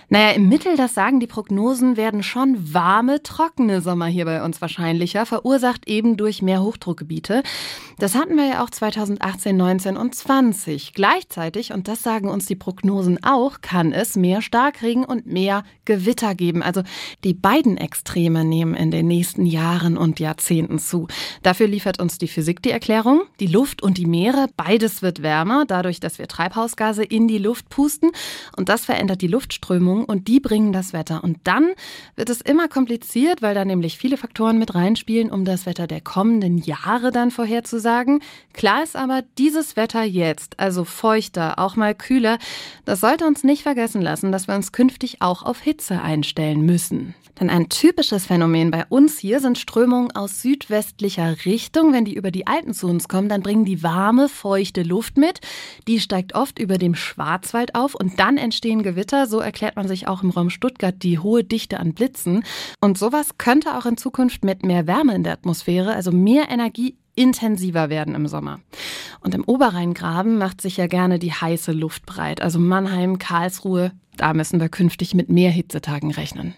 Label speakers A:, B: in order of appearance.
A: Naja, im Mittel, das sagen die Prognosen, werden schon warme, trockene Sommer hier bei uns wahrscheinlicher, verursacht eben durch mehr Hochdruckgebiete. Das hatten wir ja auch 2018, 19 und 20. Gleichzeitig, und das sagen uns die Prognosen auch, kann es mehr Starkregen und mehr Gewitter geben. Also die beiden Extreme nehmen in den nächsten Jahren und Jahrzehnten zu. Dafür liefert uns die Physik die Erklärung. Die Luft und die Meere, beides wird wärmer, dadurch, dass wir Treibhausgase in die Luft pusten. Und das verändert die Luftströmung und die bringen das Wetter. Und dann wird es immer kompliziert, weil da nämlich viele Faktoren mit reinspielen, um das Wetter der kommenden Jahre dann vorherzusagen. Klar ist aber, dieses Wetter jetzt, also feuchter, auch mal kühler, das sollte uns nicht vergessen lassen, dass wir uns künftig auch auf Hitze einstellen müssen. Denn ein typisches Phänomen bei uns hier sind Strömungen aus südwestlicher Richtung. Wenn die über die Alpen zu uns kommen, dann bringen die warme, feuchte Luft mit. Die steigt oft über dem Schwarzwald auf und dann entstehen Gewitter. So erklärt man sich auch im Raum Stuttgart die hohe Dichte an Blitzen. Und sowas könnte auch in Zukunft mit mehr Wärme in der Atmosphäre, also mehr Energie, intensiver werden im Sommer. Und im Oberrheingraben macht sich ja gerne die heiße Luft breit. Also Mannheim, Karlsruhe, da müssen wir künftig mit mehr Hitzetagen rechnen.